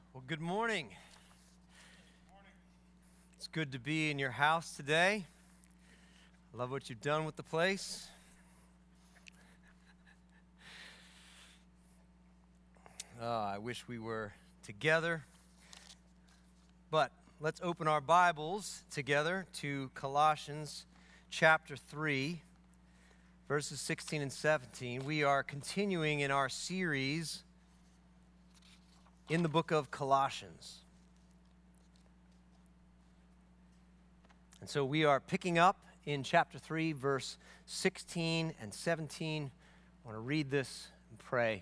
Well, good morning. It's good to be in your house today. I love what you've done with the place. I wish we were together. But let's open our Bibles together to Colossians chapter 3, verses 16 and 17. We are continuing in our series in the book of Colossians. And so we are picking up in chapter 3, verse 16 and 17. I want to read this and pray.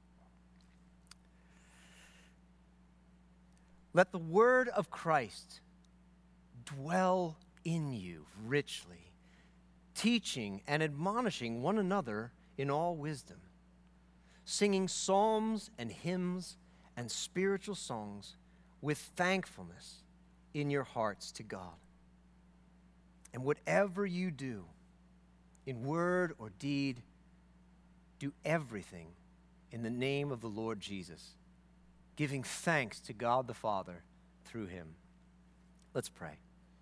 Let the word of Christ dwell in you richly, teaching and admonishing one another in all wisdom, singing psalms and hymns and spiritual songs with thankfulness in your hearts to God. And whatever you do, in word or deed, do everything in the name of the Lord Jesus, giving thanks to God the Father through him. Let's pray.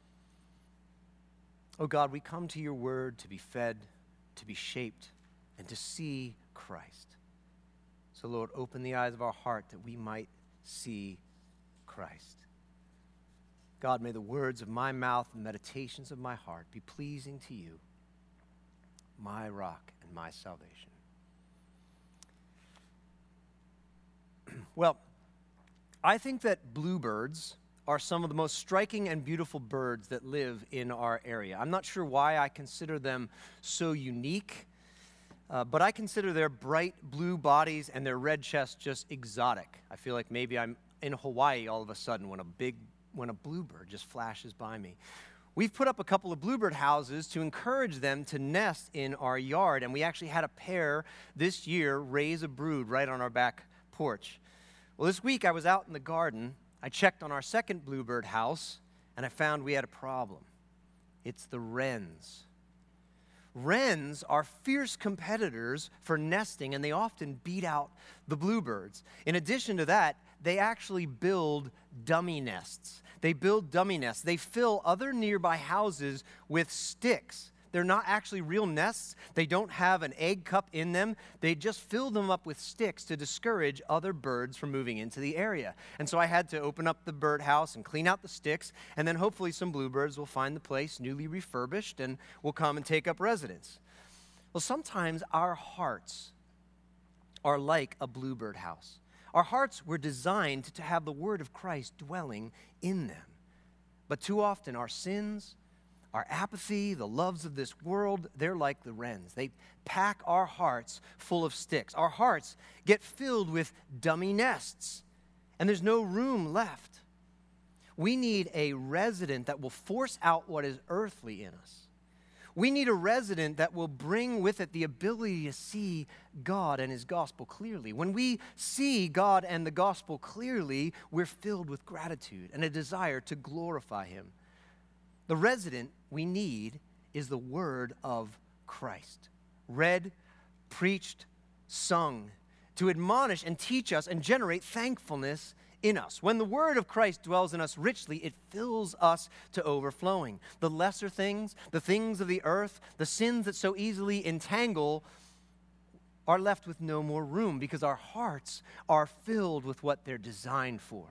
Oh God, we come to your word to be fed, to be shaped, and to see Christ. So Lord, open the eyes of our heart that we might see Christ. God, may the words of my mouth and meditations of my heart be pleasing to you, my rock and my salvation. Well, I think that bluebirds are some of the most striking and beautiful birds that live in our area. I'm not sure why I consider them so unique, but I consider their bright blue bodies and their red chests just exotic. I feel like maybe I'm in Hawaii all of a sudden when a bluebird just flashes by me. We've put up a couple of bluebird houses to encourage them to nest in our yard, and we actually had a pair this year raise a brood right on our back porch. Well, this week I was out in the garden. I checked on our second bluebird house, and I found we had a problem. It's the wrens. Wrens are fierce competitors for nesting, and they often beat out the bluebirds. In addition to that, they actually build dummy nests. They build dummy nests. They fill other nearby houses with sticks. They're not actually real nests. They don't have an egg cup in them. They just fill them up with sticks to discourage other birds from moving into the area. And so I had to open up the birdhouse and clean out the sticks, and then hopefully some bluebirds will find the place newly refurbished and will come and take up residence. Well, sometimes our hearts are like a bluebird house. Our hearts were designed to have the word of Christ dwelling in them. But too often our sins, our apathy, the loves of this world, they're like the wrens. They pack our hearts full of sticks. Our hearts get filled with dummy nests, and there's no room left. We need a resident that will force out what is earthly in us. We need a resident that will bring with it the ability to see God and his gospel clearly. When we see God and the gospel clearly, we're filled with gratitude and a desire to glorify him. The resident we need is the word of Christ, read, preached, sung, to admonish and teach us and generate thankfulness in us. When the word of Christ dwells in us richly, it fills us to overflowing. The lesser things, the things of the earth, the sins that so easily entangle are left with no more room because our hearts are filled with what they're designed for.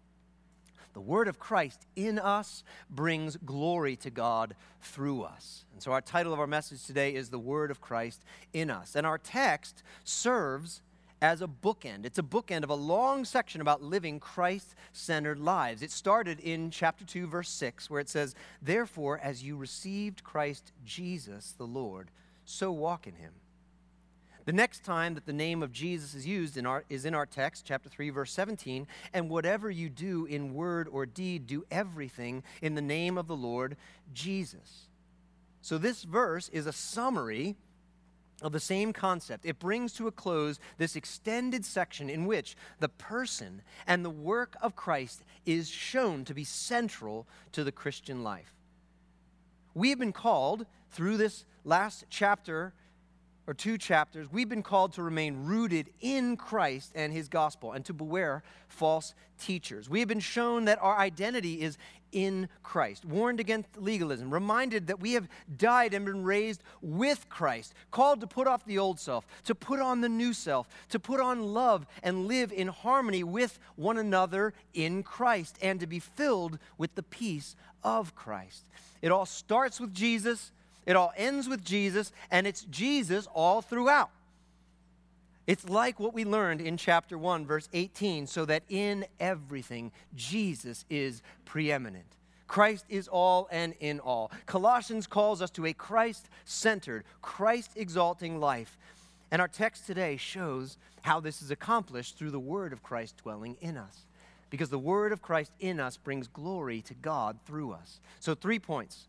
The word of Christ in us brings glory to God through us. And so our title of our message today is The Word of Christ in Us. And our text serves as a bookend. It's a bookend of a long section about living Christ-centered lives. It started in chapter 2, verse 6, where it says, "Therefore, as you received Christ Jesus the Lord, so walk in him." The next time that the name of Jesus is used is in our text, chapter 3, verse 17, "And whatever you do in word or deed, do everything in the name of the Lord Jesus." So this verse is a summary of the same concept. It brings to a close this extended section in which the person and the work of Christ is shown to be central to the Christian life. We have been called through this last chapter or 2 chapters, we've been called to remain rooted in Christ and his gospel and to beware false teachers. We have been shown that our identity is in Christ, warned against legalism, reminded that we have died and been raised with Christ, called to put off the old self, to put on the new self, to put on love and live in harmony with one another in Christ, and to be filled with the peace of Christ. It all starts with Jesus, it all ends with Jesus, and it's Jesus all throughout. It's like what we learned in chapter 1, verse 18, so that in everything, Jesus is preeminent. Christ is all and in all. Colossians calls us to a Christ-centered, Christ-exalting life. And our text today shows how this is accomplished through the word of Christ dwelling in us. Because the word of Christ in us brings glory to God through us. So 3 points.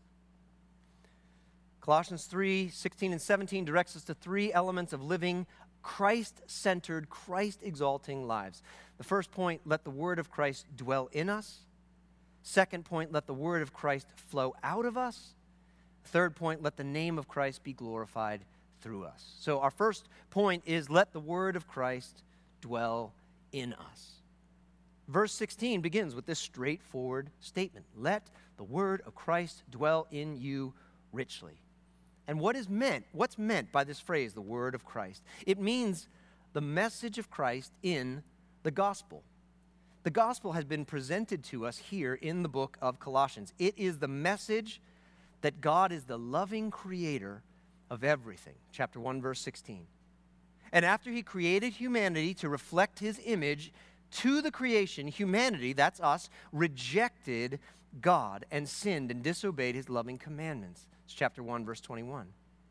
Colossians 3, 16 and 17 directs us to 3 elements of living Christ-centered, Christ-exalting lives. The first point, let the word of Christ dwell in us. Second point, let the word of Christ flow out of us. Third point, let the name of Christ be glorified through us. So our first point is let the word of Christ dwell in us. Verse 16 begins with this straightforward statement. Let the word of Christ dwell in you richly. And what's meant by this phrase, the word of Christ? It means the message of Christ in the gospel. The gospel has been presented to us here in the book of Colossians. It is the message that God is the loving creator of everything. Chapter 1, verse 16. And after he created humanity to reflect his image to the creation, humanity, that's us, rejected God and sinned and disobeyed his loving commandments. It's chapter 1, verse 21.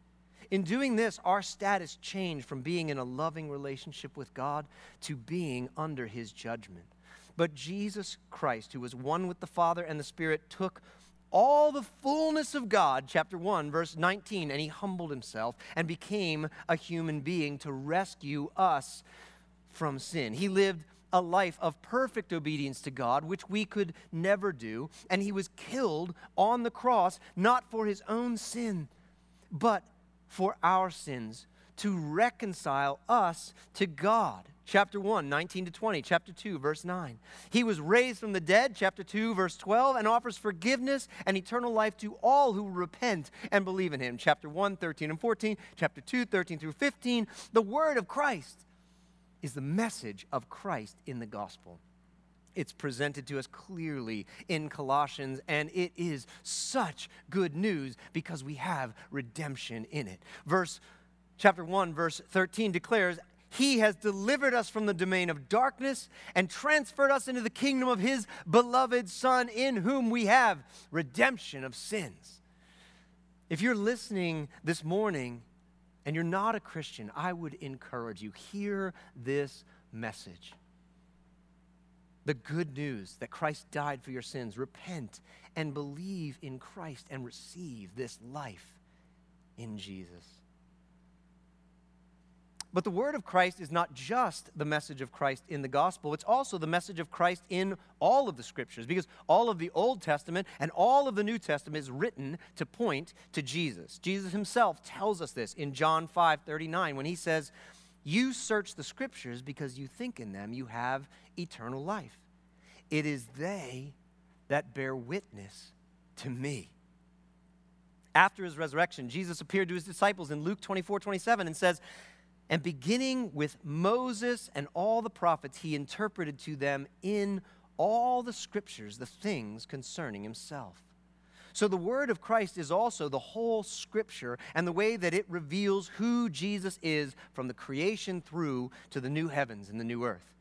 In doing this, our status changed from being in a loving relationship with God to being under his judgment. But Jesus Christ, who was one with the Father and the Spirit, took all the fullness of God, chapter 1, verse 19, and he humbled himself and became a human being to rescue us from sin. He lived a life of perfect obedience to God, which we could never do, and he was killed on the cross, not for his own sin, but for our sins, to reconcile us to God. Chapter 1, 19 to 20, chapter 2, verse 9. He was raised from the dead, chapter 2, verse 12, and offers forgiveness and eternal life to all who repent and believe in him. Chapter 1, 13 and 14, chapter 2, 13 through 15. The word of Christ is the message of Christ in the gospel. It's presented to us clearly in Colossians, and it is such good news because we have redemption in it. Chapter 1, verse 13 declares, he has delivered us from the domain of darkness and transferred us into the kingdom of his beloved Son, in whom we have redemption of sins. If you're listening this morning and you're not a Christian, I would encourage you, hear this message. The good news that Christ died for your sins. Repent and believe in Christ and receive this life in Jesus. But the word of Christ is not just the message of Christ in the gospel. It's also the message of Christ in all of the scriptures, because all of the Old Testament and all of the New Testament is written to point to Jesus. Jesus himself tells us this in John 5:39 when he says, you search the scriptures because you think in them you have eternal life. It is they that bear witness to me. After his resurrection, Jesus appeared to his disciples in Luke 24:27 and says, and beginning with Moses and all the prophets, he interpreted to them in all the scriptures the things concerning himself. So the word of Christ is also the whole scripture and the way that it reveals who Jesus is from the creation through to the new heavens and the new earth.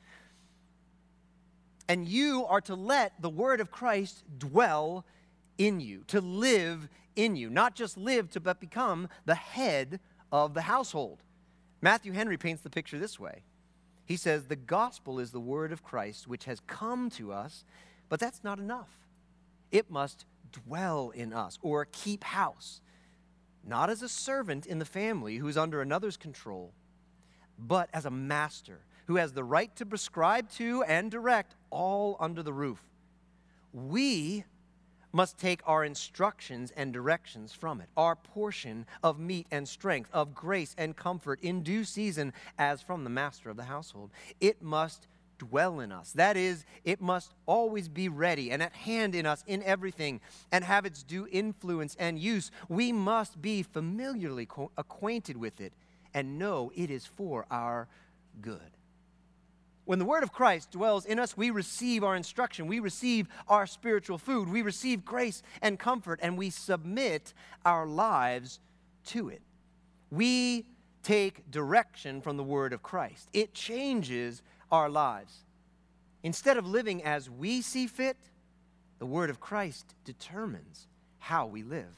And you are to let the word of Christ dwell in you, to live in you, not just live to but become the head of the household. Matthew Henry paints the picture this way. He says, the gospel is the word of Christ which has come to us, but that's not enough. It must dwell in us or keep house, not as a servant in the family who is under another's control, but as a master who has the right to prescribe to and direct all under the roof. We must take our instructions and directions from it, our portion of meat and strength, of grace and comfort in due season as from the master of the household. It must dwell in us. That is, it must always be ready and at hand in us in everything and have its due influence and use. We must be familiarly acquainted with it and know it is for our good. When the word of Christ dwells in us, we receive our instruction, we receive our spiritual food, we receive grace and comfort, and we submit our lives to it. We take direction from the word of Christ. It changes our lives. Instead of living as we see fit, the word of Christ determines how we live.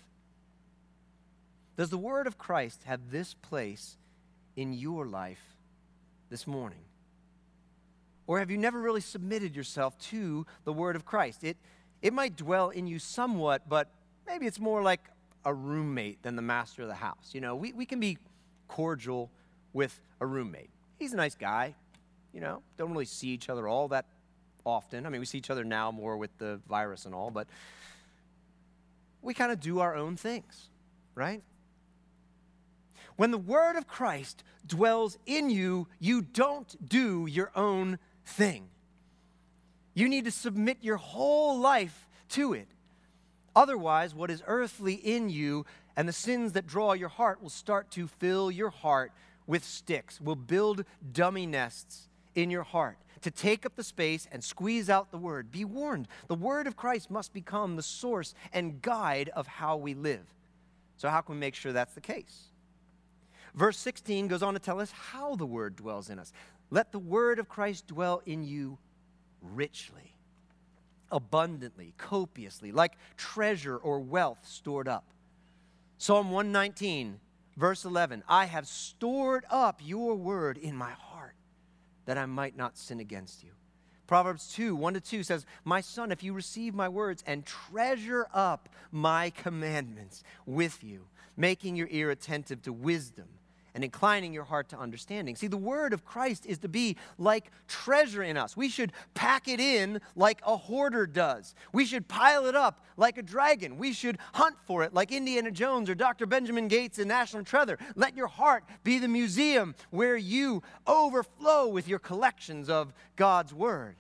Does the word of Christ have this place in your life this morning? Or have you never really submitted yourself to the word of Christ? It might dwell in you somewhat, but maybe it's more like a roommate than the master of the house. You know, we can be cordial with a roommate. He's a nice guy, you know, don't really see each other all that often. I mean, we see each other now more with the virus and all, but we kind of do our own things, right? When the word of Christ dwells in you, you don't do your own thing. You need to submit your whole life to it. Otherwise, what is earthly in you and the sins that draw your heart will start to fill your heart with sticks, will build dummy nests in your heart to take up the space and squeeze out the word. Be warned, the word of Christ must become the source and guide of how we live. So how can we make sure that's the case? Verse 16 goes on to tell us how the word dwells in us. Let the word of Christ dwell in you richly, abundantly, copiously, like treasure or wealth stored up. Psalm 119, verse 11, I have stored up your word in my heart that I might not sin against you. Proverbs 2, 1-2 says, my son, if you receive my words and treasure up my commandments with you, making your ear attentive to wisdom and inclining your heart to understanding. See, the word of Christ is to be like treasure in us. We should pack it in like a hoarder does. We should pile it up like a dragon. We should hunt for it like Indiana Jones or Dr. Benjamin Gates in National Treasure. Let your heart be the museum where you overflow with your collections of God's word.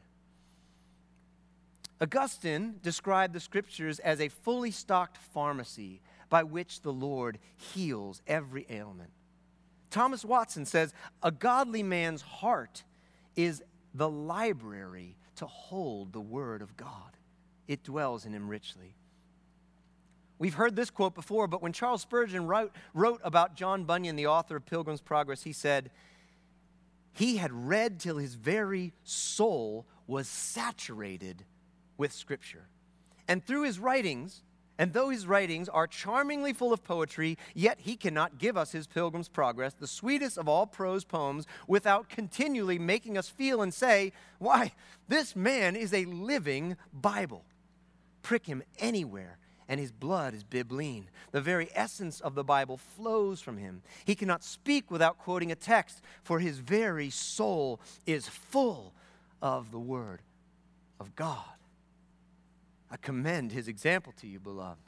Augustine described the scriptures as a fully stocked pharmacy by which the Lord heals every ailment. Thomas Watson says, a godly man's heart is the library to hold the word of God. It dwells in him richly. We've heard this quote before, but when Charles Spurgeon wrote about John Bunyan, the author of Pilgrim's Progress, he said, he had read till his very soul was saturated with Scripture. And through his writings, and though his writings are charmingly full of poetry, yet he cannot give us his Pilgrim's Progress, the sweetest of all prose poems, without continually making us feel and say, why, this man is a living Bible. Prick him anywhere, and his blood is bibline. The very essence of the Bible flows from him. He cannot speak without quoting a text, for his very soul is full of the Word of God. I commend his example to you, beloved.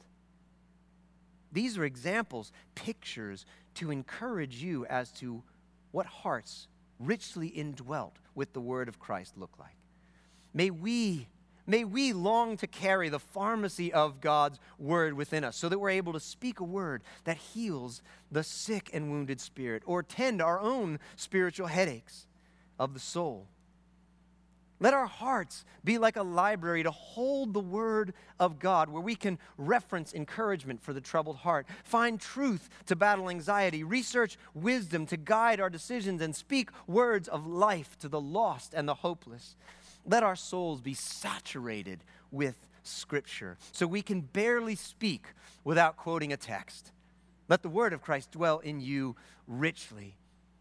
These are examples, pictures to encourage you as to what hearts richly indwelt with the word of Christ look like. May we long to carry the pharmacy of God's word within us so that we're able to speak a word that heals the sick and wounded spirit or tend our own spiritual headaches of the soul. Let our hearts be like a library to hold the word of God where we can reference encouragement for the troubled heart, find truth to battle anxiety, research wisdom to guide our decisions, and speak words of life to the lost and the hopeless. Let our souls be saturated with Scripture so we can barely speak without quoting a text. Let the word of Christ dwell in you richly.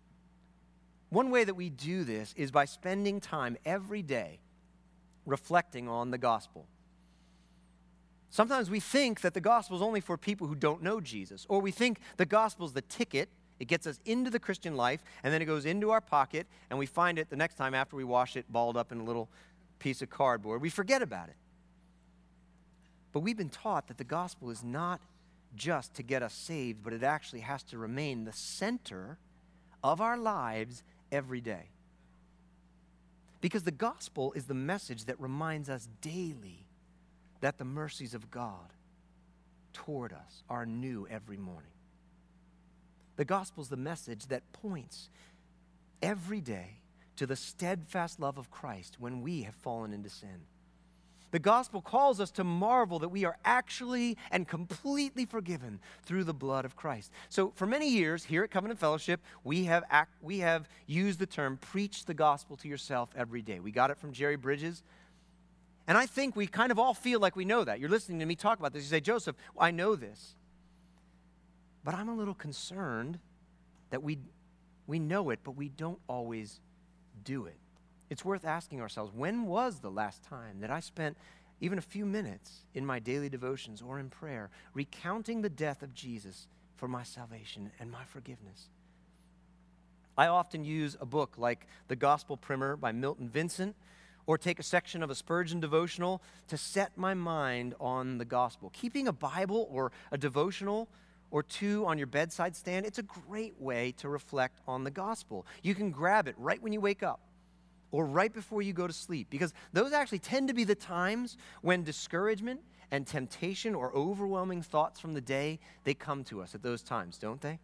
One way that we do this is by spending time every day reflecting on the gospel. Sometimes we think that the gospel is only for people who don't know Jesus, or we think the gospel is the ticket. It gets us into the Christian life, and then it goes into our pocket, and we find it the next time after we wash it balled up in a little piece of cardboard. We forget about it. But we've been taught that the gospel is not just to get us saved, but it actually has to remain the center of our lives every day. Because the gospel is the message that reminds us daily that the mercies of God toward us are new every morning. The gospel is the message that points every day to the steadfast love of Christ when we have fallen into sin. The gospel calls us to marvel that we are actually and completely forgiven through the blood of Christ. So for many years here at Covenant Fellowship, we have used the term preach the gospel to yourself every day. We got it from Jerry Bridges. And I think we kind of all feel like we know that. You're listening to me talk about this. You say, Joseph, I know this. But I'm a little concerned that we know it, but we don't always do it. It's worth asking ourselves, when was the last time that I spent even a few minutes in my daily devotions or in prayer recounting the death of Jesus for my salvation and my forgiveness? I often use a book like The Gospel Primer by Milton Vincent, or take a section of a Spurgeon devotional to set my mind on the gospel. Keeping a Bible or a devotional or two on your bedside stand, it's a great way to reflect on the gospel. You can grab it right when you wake up or right before you go to sleep, because those actually tend to be the times when discouragement and temptation or overwhelming thoughts from the day, they come to us at those times, don't they?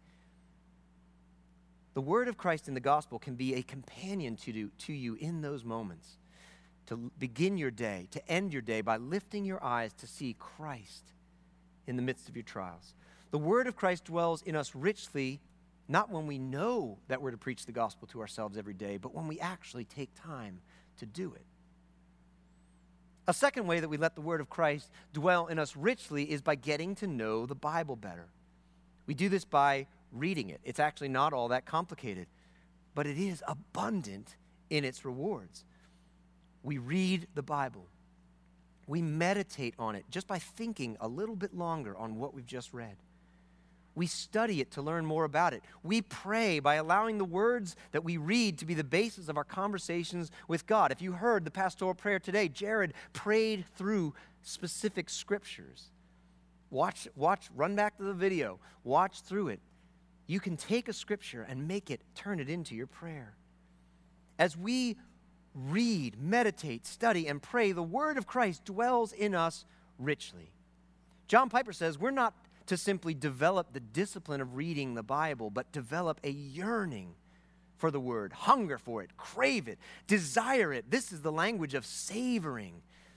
The word of Christ in the gospel can be a companion to you in those moments, to begin your day, to end your day by lifting your eyes to see Christ in the midst of your trials. The word of Christ dwells in us richly, not when we know that we're to preach the gospel to ourselves every day, but when we actually take time to do it. A second way that we let the word of Christ dwell in us richly is by getting to know the Bible better. We do this by reading it. It's actually not all that complicated, but it is abundant in its rewards. We read the Bible. We meditate on it just by thinking a little bit longer on what we've just read. We study it to learn more about it. We pray by allowing the words that we read to be the basis of our conversations with God. If you heard the pastoral prayer today, Jared prayed through specific scriptures. Watch, run back to the video, watch through it. You can take a scripture and turn it into your prayer. As we read, meditate, study, and pray, the word of Christ dwells in us richly. John Piper says we're not to simply develop the discipline of reading the Bible, but develop a yearning for the word, hunger for it, crave it, desire it. This is the language of savoring.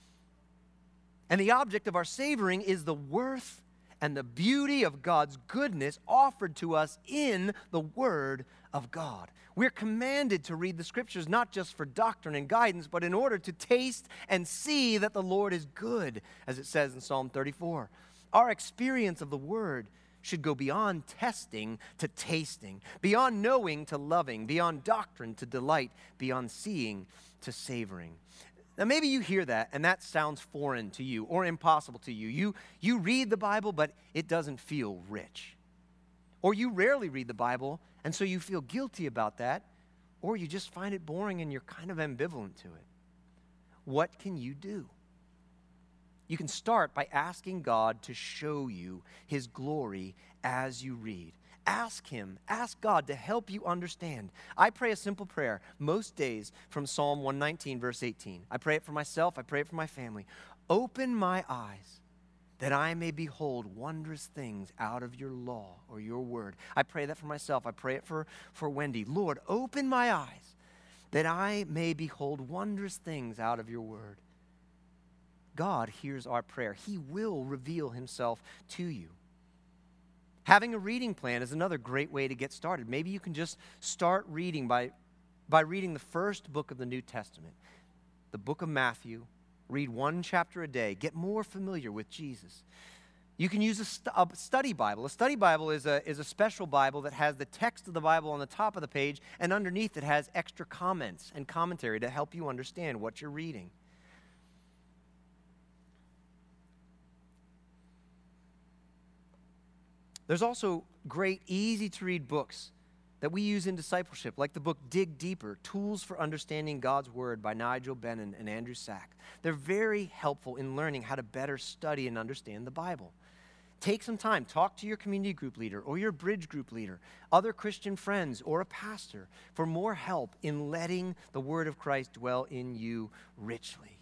And the object of our savoring is the worth and the beauty of God's goodness offered to us in the Word of God. We're commanded to read the Scriptures not just for doctrine and guidance, but in order to taste and see that the Lord is good, as it says in Psalm 34. Our experience of the Word should go beyond testing to tasting, beyond knowing to loving, beyond doctrine to delight, beyond seeing to savoring. Now, maybe you hear that, and that sounds foreign to you or impossible to you. You read the Bible, but it doesn't feel rich. Or you rarely read the Bible, and so you feel guilty about that, or you just find it boring and you're kind of ambivalent to it. What can you do? You can start by asking God to show you His glory as you read. Ask Him, ask God to help you understand. I pray a simple prayer most days from Psalm 119, verse 18. I pray it for myself, I pray it for my family. Open my eyes that I may behold wondrous things out of your law or your word. I pray that for myself, I pray it for Wendy. Lord, open my eyes that I may behold wondrous things out of your word. God hears our prayer. He will reveal Himself to you. Having a reading plan is another great way to get started. Maybe you can just start reading by reading the first book of the New Testament, the book of Matthew. Read one chapter a day. Get more familiar with Jesus. You can use a study Bible. A study Bible is a special Bible that has the text of the Bible on the top of the page, and underneath it has extra comments and commentary to help you understand what you're reading. There's also great, easy-to-read books that we use in discipleship, like the book Dig Deeper, Tools for Understanding God's Word by Nigel Bennon and Andrew Sack. They're very helpful in learning how to better study and understand the Bible. Take some time, talk to your community group leader or your bridge group leader, other Christian friends, or a pastor for more help in letting the Word of Christ dwell in you richly.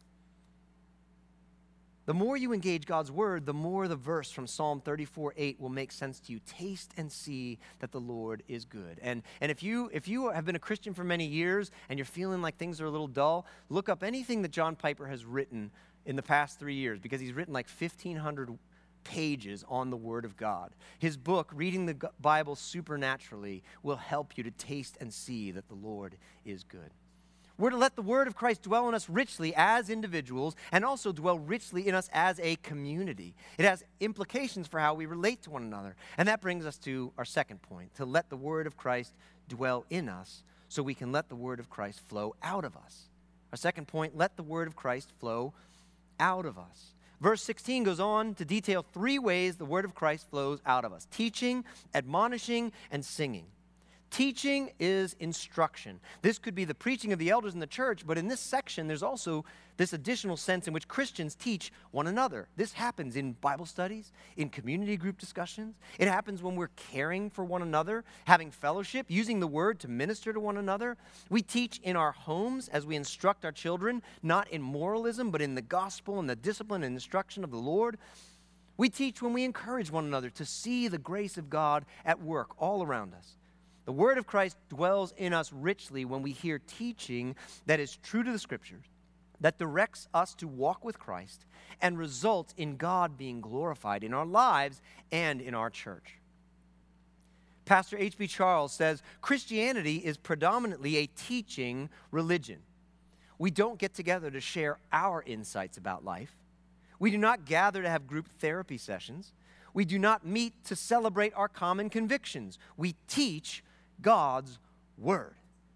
The more you engage God's Word, the more the verse from Psalm 34:8 will make sense to you. Taste and see that the Lord is good. And if you have been a Christian for many years and you're feeling like things are a little dull, look up anything that John Piper has written in the past 3 years, because he's written like 1,500 pages on the Word of God. His book, Reading the Bible Supernaturally, will help you to taste and see that the Lord is good. We're to let the Word of Christ dwell in us richly as individuals and also dwell richly in us as a community. It has implications for how we relate to one another. And that brings us to our second point, to let the Word of Christ dwell in us so we can let the Word of Christ flow out of us. Our second point, let the Word of Christ flow out of us. Verse 16 goes on to detail 3 ways the Word of Christ flows out of us: teaching, admonishing, and singing. Teaching is instruction. This could be the preaching of the elders in the church, but in this section, there's also this additional sense in which Christians teach one another. This happens in Bible studies, in community group discussions. It happens when we're caring for one another, having fellowship, using the Word to minister to one another. We teach in our homes as we instruct our children, not in moralism, but in the gospel and the discipline and instruction of the Lord. We teach when we encourage one another to see the grace of God at work all around us. The Word of Christ dwells in us richly when we hear teaching that is true to the Scriptures, that directs us to walk with Christ and results in God being glorified in our lives and in our church. Pastor H.B. Charles says, Christianity is predominantly a teaching religion. We don't get together to share our insights about life. We do not gather to have group therapy sessions. We do not meet to celebrate our common convictions. We teach God's Word.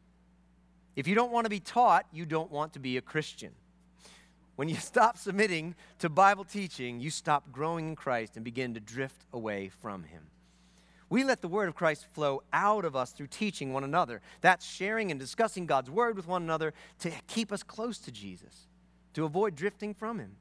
If you don't want to be taught, you don't want to be a Christian. When you stop submitting to Bible teaching, you stop growing in Christ and begin to drift away from Him. We let the Word of Christ flow out of us through teaching one another. That's sharing and discussing God's Word with one another to keep us close to Jesus, to avoid drifting from Him.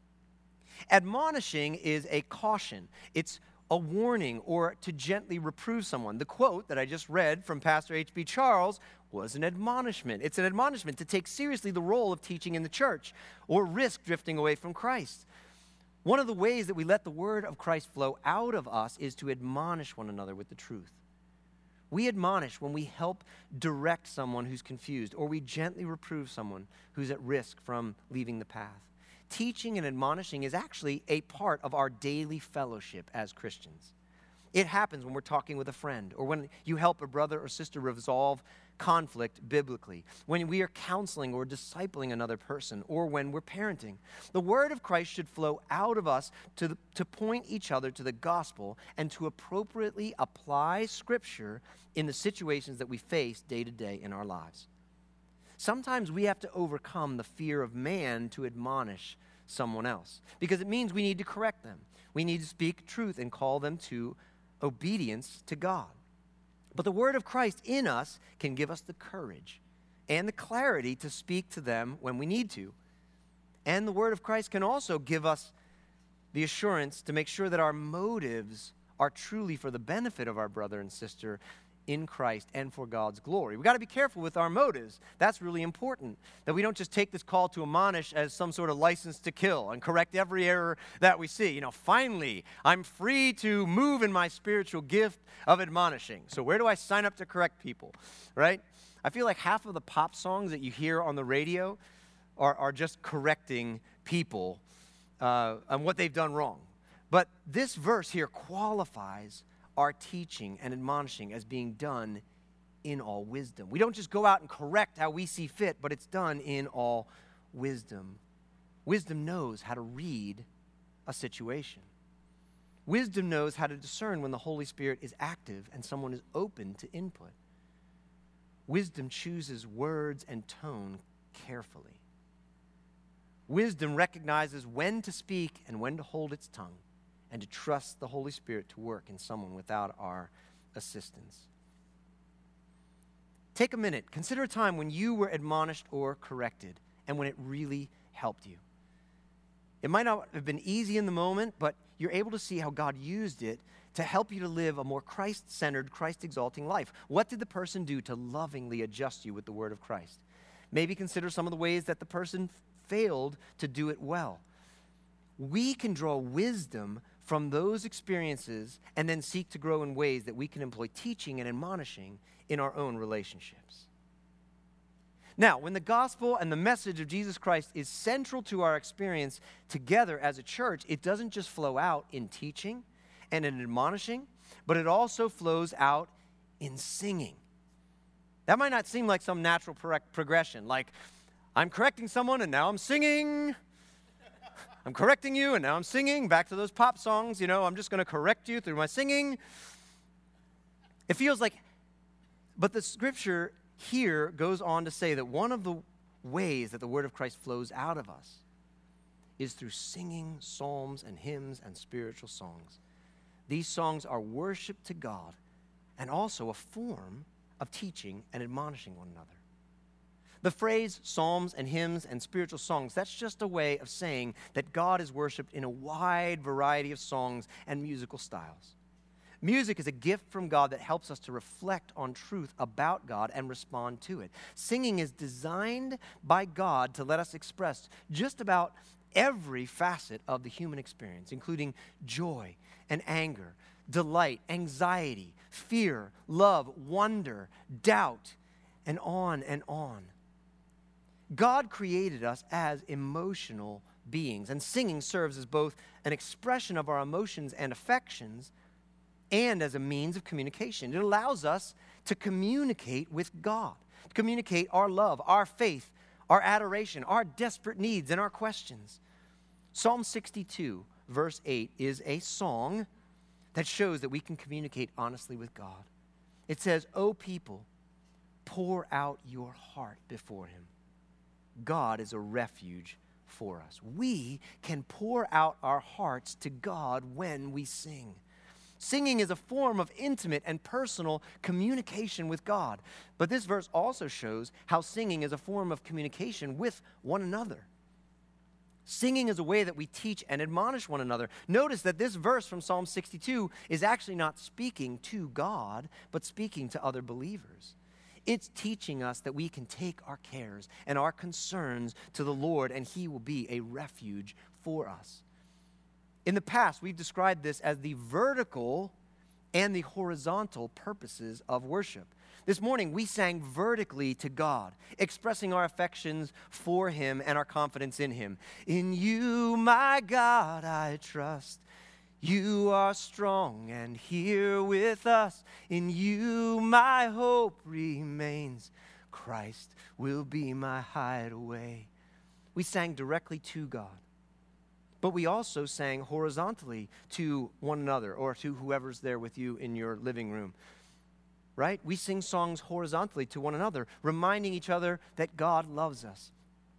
Admonishing is a caution. It's a warning or to gently reprove someone. The quote that I just read from Pastor H.B. Charles was an admonishment. It's an admonishment to take seriously the role of teaching in the church or risk drifting away from Christ. One of the ways that we let the Word of Christ flow out of us is to admonish one another with the truth. We admonish when we help direct someone who's confused, or we gently reprove someone who's at risk from leaving the path. Teaching and admonishing is actually a part of our daily fellowship as Christians. It happens when we're talking with a friend, or when you help a brother or sister resolve conflict biblically, when we are counseling or discipling another person, or when we're parenting. The Word of Christ should flow out of us to point each other to the gospel and to appropriately apply Scripture in the situations that we face day to day in our lives. Sometimes we have to overcome the fear of man to admonish someone else, because it means we need to correct them. We need to speak truth and call them to obedience to God. But the Word of Christ in us can give us the courage and the clarity to speak to them when we need to. And the Word of Christ can also give us the assurance to make sure that our motives are truly for the benefit of our brother and sister in Christ and for God's glory. We've got to be careful with our motives. That's really important, that we don't just take this call to admonish as some sort of license to kill and correct every error that we see. Finally, I'm free to move in my spiritual gift of admonishing. So where do I sign up to correct people, right? I feel like half of the pop songs that you hear on the radio are just correcting people on what they've done wrong. But this verse here qualifies our teaching and admonishing as being done in all wisdom. We don't just go out and correct how we see fit, but it's done in all wisdom. Wisdom knows how to read a situation. Wisdom knows how to discern when the Holy Spirit is active and someone is open to input. Wisdom chooses words and tone carefully. Wisdom recognizes when to speak and when to hold its tongue, and to trust the Holy Spirit to work in someone without our assistance. Take a minute. Consider a time when you were admonished or corrected and when it really helped you. It might not have been easy in the moment, but you're able to see how God used it to help you to live a more Christ-centered, Christ-exalting life. What did the person do to lovingly adjust you with the word of Christ? Maybe consider some of the ways that the person failed to do it well. We can draw wisdom from those experiences and then seek to grow in ways that we can employ teaching and admonishing in our own relationships. Now, when the gospel and the message of Jesus Christ is central to our experience together as a church, it doesn't just flow out in teaching and in admonishing, but it also flows out in singing. That might not seem like some natural progression, like I'm correcting someone and now I'm singing. I'm correcting you and now I'm singing. Back to those pop songs, I'm just going to correct you through my singing. It feels like, but the scripture here goes on to say that one of the ways that the word of Christ flows out of us is through singing psalms and hymns and spiritual songs. These songs are worship to God and also a form of teaching and admonishing one another. The phrase psalms and hymns and spiritual songs, that's just a way of saying that God is worshiped in a wide variety of songs and musical styles. Music is a gift from God that helps us to reflect on truth about God and respond to it. Singing is designed by God to let us express just about every facet of the human experience, including joy and anger, delight, anxiety, fear, love, wonder, doubt, and on and on. God created us as emotional beings, and singing serves as both an expression of our emotions and affections and as a means of communication. It allows us to communicate with God, to communicate our love, our faith, our adoration, our desperate needs, and our questions. Psalm 62, verse 8, is a song that shows that we can communicate honestly with God. It says, "O people, pour out your heart before him. God is a refuge for us." We can pour out our hearts to God when we sing. Singing is a form of intimate and personal communication with God. But this verse also shows how singing is a form of communication with one another. Singing is a way that we teach and admonish one another. Notice that this verse from Psalm 62 is actually not speaking to God, but speaking to other believers. It's teaching us that we can take our cares and our concerns to the Lord, and he will be a refuge for us. In the past, we've described this as the vertical and the horizontal purposes of worship. This morning, we sang vertically to God, expressing our affections for him and our confidence in him. "In you, my God, I trust. You are strong and here with us. In you, my hope remains. Christ will be my hideaway." We sang directly to God. But we also sang horizontally to one another or to whoever's there with you in your living room. Right? We sing songs horizontally to one another, reminding each other that God loves us.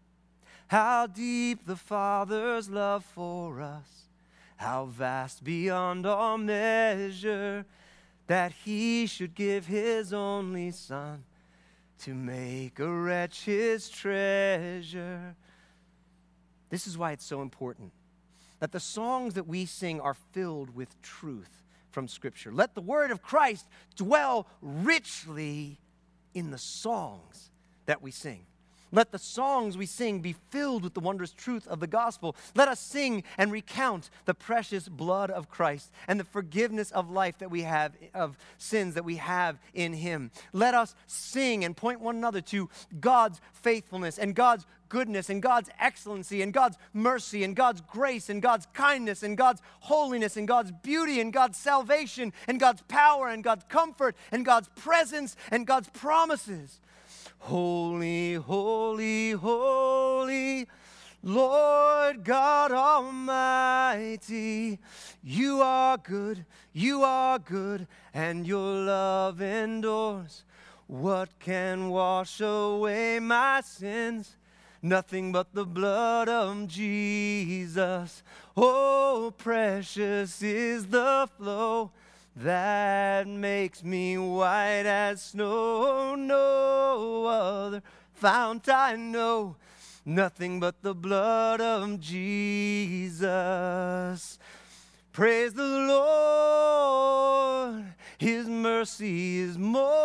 How deep the Father's love for us, how vast beyond all measure, that he should give his only Son to make a wretch his treasure. This is why it's so important that the songs that we sing are filled with truth from Scripture. Let the word of Christ dwell richly in the songs that we sing. Let the songs we sing be filled with the wondrous truth of the gospel. Let us sing and recount the precious blood of Christ and the forgiveness of life that we have, of sins that we have in him. Let us sing and point one another to God's faithfulness and God's goodness and God's excellency and God's mercy and God's grace and God's kindness and God's holiness and God's beauty and God's salvation and God's power and God's comfort and God's presence and God's promises. Holy, holy, holy, Lord God Almighty, you are good, and your love endures. What can wash away my sins? Nothing but the blood of Jesus. Oh, precious is the flow that makes me white as snow. No other fount I know, nothing but the blood of Jesus. Praise the Lord, His mercy is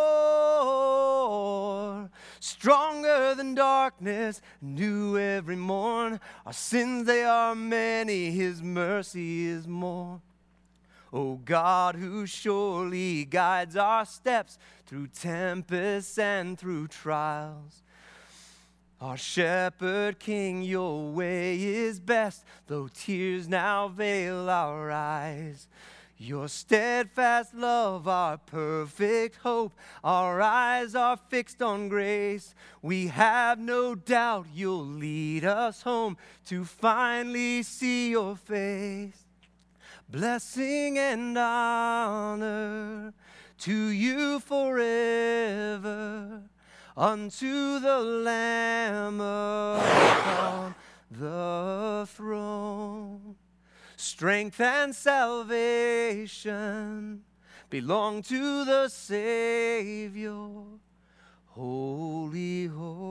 more, stronger than darkness, new every morn. Our sins, they are many, His mercy is more. O God, who surely guides our steps through tempests and through trials, our shepherd king, your way is best, though tears now veil our eyes. Your steadfast love, our perfect hope, our eyes are fixed on grace. We have no doubt you'll lead us home to finally see your face. Blessing and honor to you forever, unto the Lamb upon the throne. Strength and salvation belong to the Savior. Holy,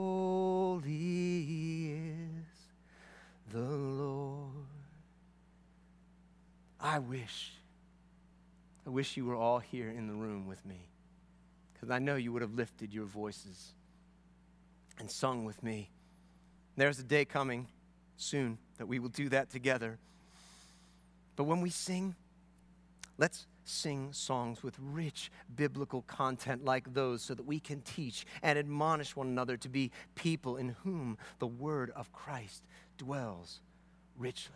holy is the Lord. I wish you were all here in the room with me, because I know you would have lifted your voices and sung with me. There's a day coming soon that we will do that together. But when we sing, let's sing songs with rich biblical content like those, so that we can teach and admonish one another to be people in whom the word of Christ dwells richly.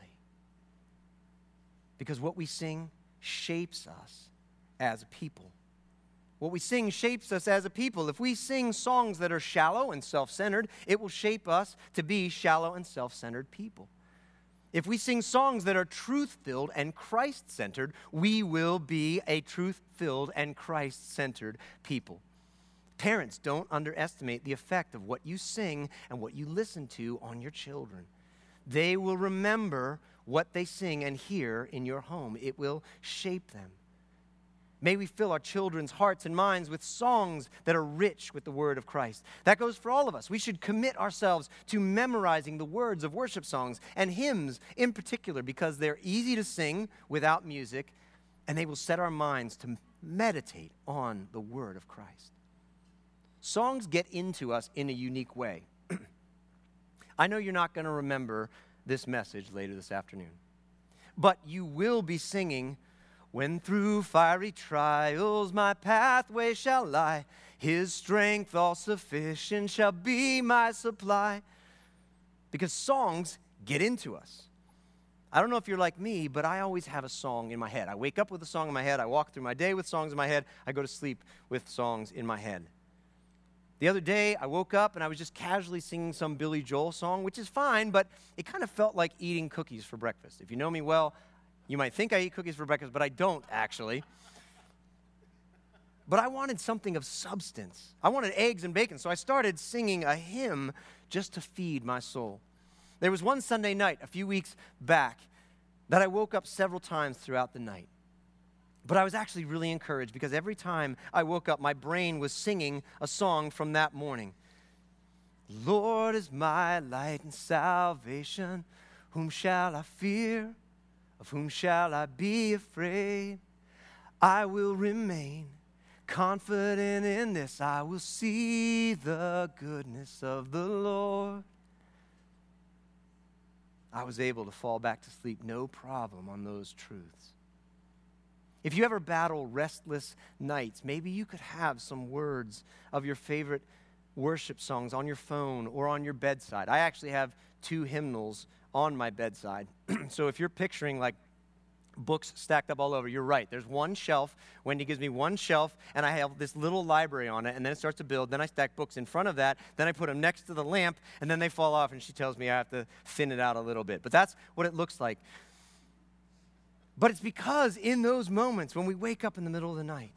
Because what we sing shapes us as a people. What we sing shapes us as a people. If we sing songs that are shallow and self-centered, it will shape us to be shallow and self-centered people. If we sing songs that are truth-filled and Christ-centered, we will be a truth-filled and Christ-centered people. Parents, don't underestimate the effect of what you sing and what you listen to on your children. They will remember what they sing and hear in your home. It will shape them. May we fill our children's hearts and minds with songs that are rich with the word of Christ. That goes for all of us. We should commit ourselves to memorizing the words of worship songs and hymns in particular, because they're easy to sing without music, and they will set our minds to meditate on the word of Christ. Songs get into us in a unique way. I know you're not going to remember this message later this afternoon, but you will be singing, "When through fiery trials my pathway shall lie, His strength all sufficient shall be my supply." Because songs get into us. I don't know if you're like me, but I always have a song in my head. I wake up with a song in my head. I walk through my day with songs in my head. I go to sleep with songs in my head. The other day, I woke up and I was just casually singing some Billy Joel song, which is fine, but it kind of felt like eating cookies for breakfast. If you know me well, you might think I eat cookies for breakfast, but I don't actually. But I wanted something of substance. I wanted eggs and bacon, so I started singing a hymn just to feed my soul. There was one Sunday night a few weeks back that I woke up several times throughout the night. But I was actually really encouraged, because every time I woke up, my brain was singing a song from that morning. "Lord is my light and salvation. Whom shall I fear? Of whom shall I be afraid? I will remain confident in this. I will see the goodness of the Lord." I was able to fall back to sleep no problem on those truths. If you ever battle restless nights, maybe you could have some words of your favorite worship songs on your phone or on your bedside. I actually have 2 hymnals on my bedside. So if you're picturing like books stacked up all over, you're right. There's one shelf. Wendy gives me one shelf, and I have this little library on it, and then it starts to build. Then I stack books in front of that. Then I put them next to the lamp, and then they fall off, and she tells me I have to thin it out a little bit. But that's what it looks like. But it's because in those moments when we wake up in the middle of the night,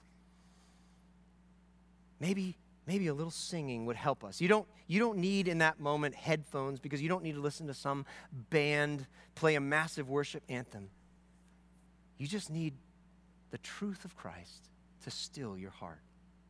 maybe a little singing would help us. You don't need in that moment headphones, because you don't need to listen to some band play a massive worship anthem. You just need the truth of Christ to still your heart.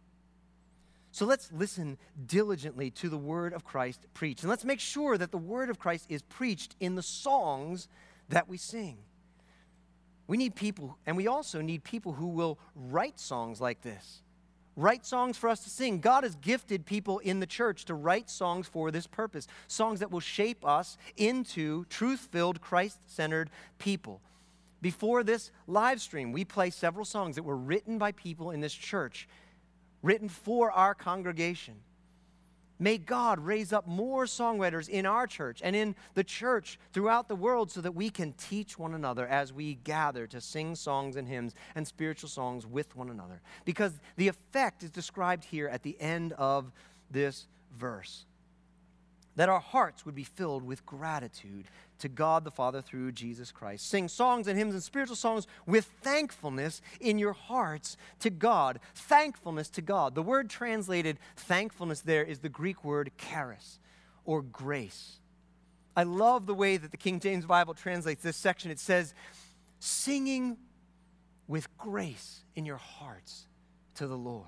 So let's listen diligently to the word of Christ preached. And let's make sure that the word of Christ is preached in the songs that we sing. We need people, and we also need people who will write songs like this. Write songs for us to sing. God has gifted people in the church to write songs for this purpose. Songs that will shape us into truth-filled, Christ-centered people. Before this live stream, we play several songs that were written by people in this church, written for our congregation. May God raise up more songwriters in our church and in the church throughout the world so that we can teach one another as we gather to sing songs and hymns and spiritual songs with one another. Because the effect is described here at the end of this verse. That our hearts would be filled with gratitude to God the Father through Jesus Christ. Sing songs and hymns and spiritual songs with thankfulness in your hearts to God. Thankfulness to God. The word translated thankfulness there is the Greek word charis, or grace. I love the way that the King James Bible translates this section. It says, singing with grace in your hearts to the Lord.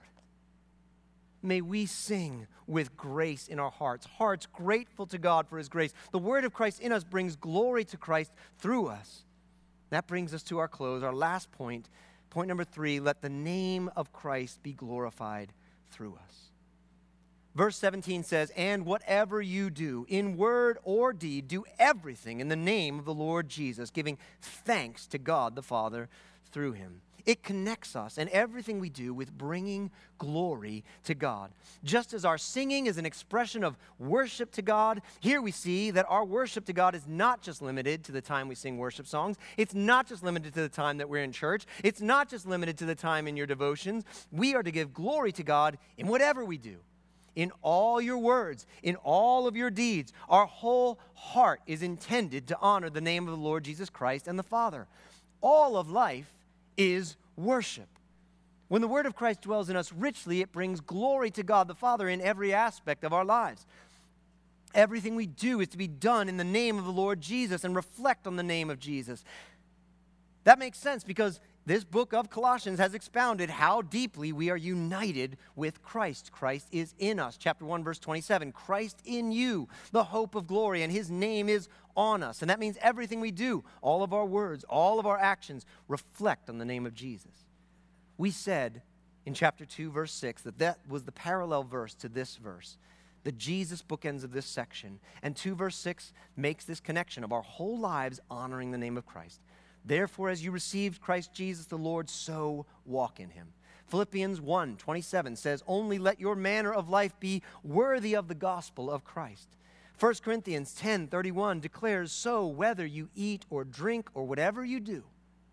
May we sing with grace in our hearts, hearts grateful to God for his grace. The word of Christ in us brings glory to Christ through us. That brings us to our close, our last point. Point number 3, let the name of Christ be glorified through us. Verse 17 says, and whatever you do, in word or deed, do everything in the name of the Lord Jesus, giving thanks to God the Father through him. It connects us and everything we do with bringing glory to God. Just as our singing is an expression of worship to God, here we see that our worship to God is not just limited to the time we sing worship songs. It's not just limited to the time that we're in church. It's not just limited to the time in your devotions. We are to give glory to God in whatever we do. In all your words, in all of your deeds, our whole heart is intended to honor the name of the Lord Jesus Christ and the Father. All of life is worship. When the word of Christ dwells in us richly, it brings glory to God the Father in every aspect of our lives. Everything we do is to be done in the name of the Lord Jesus and reflect on the name of Jesus. That makes sense because this book of Colossians has expounded how deeply we are united with Christ. Christ is in us. Chapter 1, verse 27, Christ in you, the hope of glory, and his name is on us. And that means everything we do, all of our words, all of our actions, reflect on the name of Jesus. We said in chapter 2, verse 6, that was the parallel verse to this verse. The Jesus bookends of this section. And 2 verse 6 makes this connection of our whole lives honoring the name of Christ. Therefore, as you received Christ Jesus the Lord, so walk in him. Philippians 1:27 says, only let your manner of life be worthy of the gospel of Christ. 1 Corinthians 10:31 declares, so whether you eat or drink or whatever you do,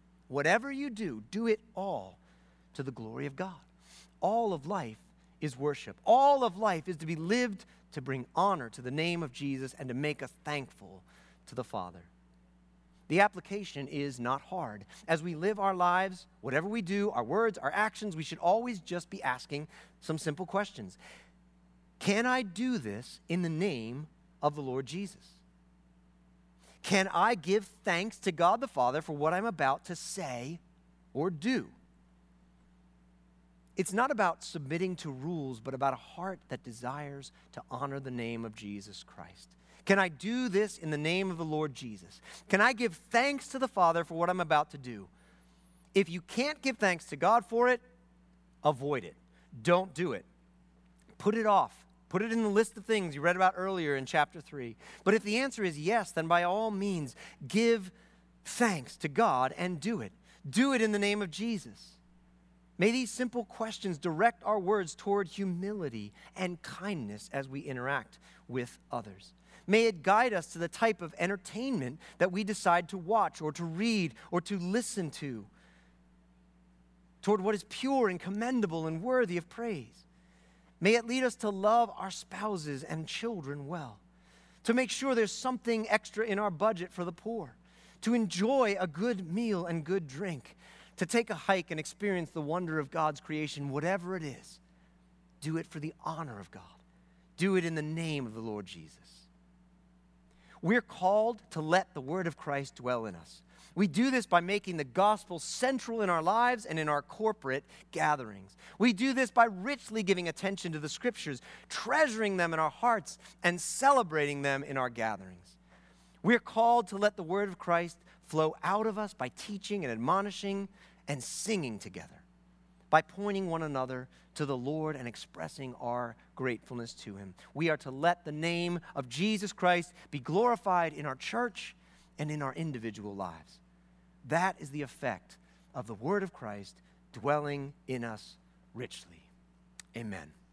do it all to the glory of God. All of life is worship. All of life is to be lived to bring honor to the name of Jesus and to make us thankful to the Father. The application is not hard. As we live our lives, whatever we do, our words, our actions, we should always just be asking some simple questions. Can I do this in the name of the Lord Jesus? Can I give thanks to God the Father for what I'm about to say or do? It's not about submitting to rules, but about a heart that desires to honor the name of Jesus Christ. Can I do this in the name of the Lord Jesus? Can I give thanks to the Father for what I'm about to do? If you can't give thanks to God for it, avoid it. Don't do it. Put it off. Put it in the list of things you read about earlier in chapter 3. But if the answer is yes, then by all means, give thanks to God and do it. Do it in the name of Jesus. May these simple questions direct our words toward humility and kindness as we interact with others. May it guide us to the type of entertainment that we decide to watch or to read or to listen to, toward what is pure and commendable and worthy of praise. May it lead us to love our spouses and children well, to make sure there's something extra in our budget for the poor, to enjoy a good meal and good drink, to take a hike and experience the wonder of God's creation, whatever it is. Do it for the honor of God. Do it in the name of the Lord Jesus. We're called to let the word of Christ dwell in us. We do this by making the gospel central in our lives and in our corporate gatherings. We do this by richly giving attention to the scriptures, treasuring them in our hearts, and celebrating them in our gatherings. We're called to let the word of Christ flow out of us by teaching and admonishing and singing together, by pointing one another to the Lord and expressing our gratefulness to him. We are to let the name of Jesus Christ be glorified in our church and in our individual lives. That is the effect of the word of Christ dwelling in us richly. Amen.